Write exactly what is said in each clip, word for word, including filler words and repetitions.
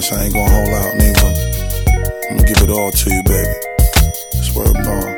promise I ain't gonna hold out, nigga. I'm gonna give it all to you, baby. Swear bond.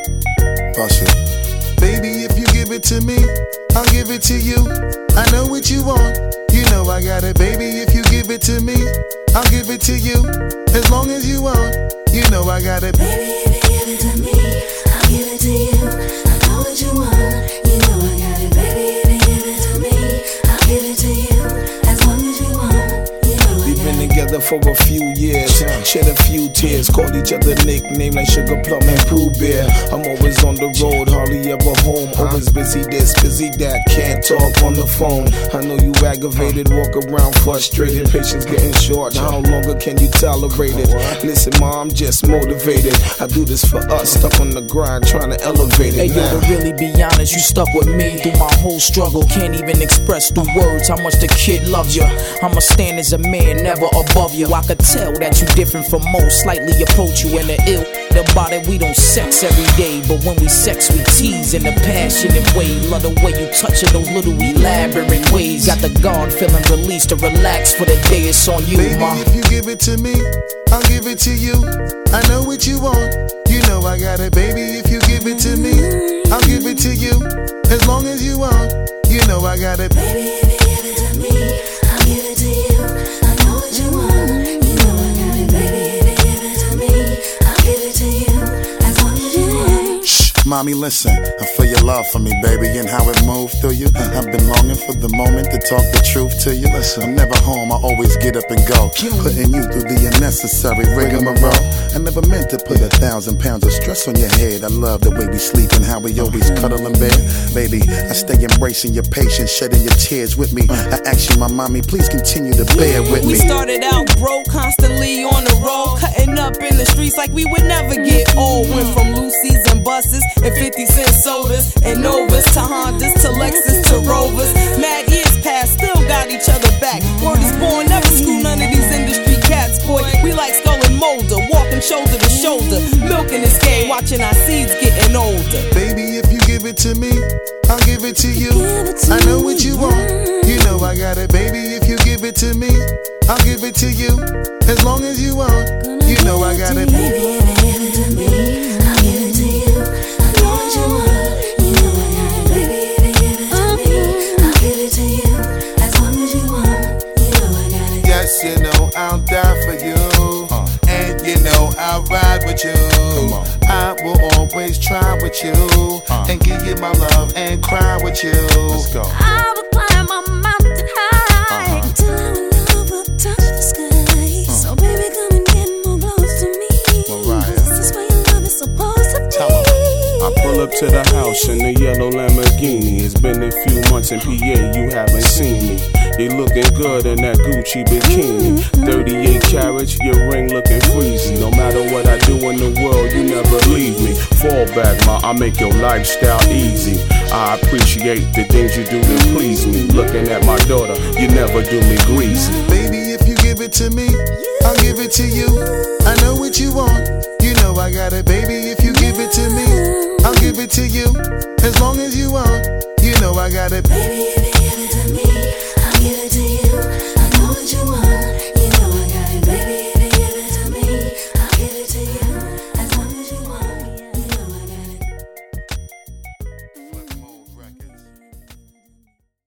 Bust it. Baby, if you give it to me, I'll give it to you. I know what you want, you know I got it. Baby, if you give it to me, I'll give it to you. As long as you want, you know I got it. Baby, if you give it to me, I'll give it to you. I know what you want, you know I got it. Baby, if you give it to me, I'll give it to you. As long as you want, you know I got it. We've been together for a few years, shed a few tears, called each other nicknames like Sugar Plum and Pooh Bear. I'm always on the road, hardly ever home. Always busy this, busy that, can't talk on the phone. I know you aggravated, walk around frustrated. Patience getting short, how longer can you tolerate it? Listen, ma, I'm just motivated. I do this for us, stuck on the grind, trying to elevate it. Hey, yo, to really be honest, you stuck with me through my whole struggle. Can't even express through words how much the kid loves you. I'ma stand as a man, never above you. I could tell that you different from most, slightly approach you in the ill. About it, we don't sex every day, but when we sex, we tease in a passionate way. Love the way you touch it, those little elaborate ways. Got the guard feeling released to relax for the day. It's on you, baby, ma. If you give it to me, I'll give it to you. I know what you want, you know I got it. Baby, if you give it to me, I'll give it to you. As long as you want, you know I got it. Baby, if you give it to me, I'll give it to you. I know what you want, you know I got it. Baby, if you give it to me, I'll give it to you. As long as you want. Shh, mommy, listen. I feel your love for me, baby, and how it moved through you. I've been longing for the moment to talk the truth to you. Listen, I'm never home, I always get up and go, putting you through the unnecessary rigmarole. I never meant to put a thousand pounds of stress on your head. I love the way we sleep and how we always cuddle in bed. Baby, I stay embracing your patience, shedding your tears with me. I ask you, my mommy, please continue to bear with me. We started out broke, constantly on the road, cutting up in the streets like we would never get old. Went from Lucy's and buses and fifty cent sodas and Novas to Hondas to Lexus to Rovers. Mad years past, still got each other back. Word is born, never screw none of these industry cats, boy. We like Skull and Molder, walking shoulder to shoulder, milking this game, watching our seeds getting older. Baby, if you give it to me, I'll give it to you. I know what you want, you know I got it. Baby, if you give it to me, I'll give it to you. As long as you want, you know I got it. Baby, if you give it to me, I'll give it to you. I know what you want, you know I got it. Baby, if you give it to me, I'll give it to you. As long as you want, you know I got it. Yes, you know I'll die for you, uh, and you know I'll ride with you. I will always try with you, uh, and give you my love and cry with you. Let's go. I will climb a mountain high, uh-huh, till our love will touch the sky. Uh. So baby, come and get more close to me. Mariah. This is where your love is supposed to be. I pull up to the house in the yellow Lamborghini. It's been a few months in P A, you haven't seen me. You looking good in that Gucci bikini. thirty-eight carats, your ring looking freezy. No matter what I do in the world, you never leave me. Fall back, ma, I make your lifestyle easy. I appreciate the things you do to please me. Looking at my daughter, you never do me greasy. Baby, if you give it to me, I'll give it to you. I know what you want, you know I got it. Baby, if you give it to me, I'll give it to you. As long as you want, you know I got it. Baby, if you give it to me, I'll give it to you. I know what you want.